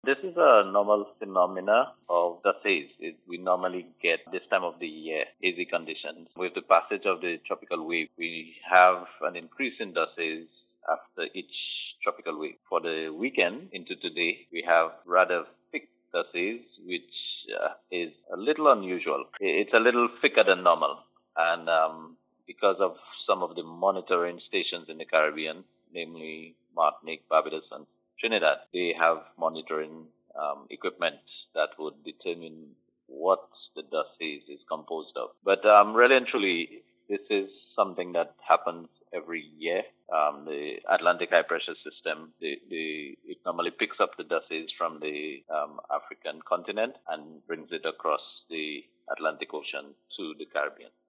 This is a normal phenomena of the haze. We normally get this time of the year hazy conditions. With the passage of the tropical wave, we have an increase in dust haze after each tropical wave. For the weekend into today, we have rather thick dust haze, which is a little unusual. It's a little thicker than normal, and because of some of the monitoring stations in the Caribbean, namely Martinique, Barbados, and Trinidad, they have monitoring equipment that would determine what the dust haze is composed of. But really and truly, this is something that happens every year. The Atlantic high pressure system, it normally picks up the dust haze from the African continent and brings it across the Atlantic Ocean to the Caribbean.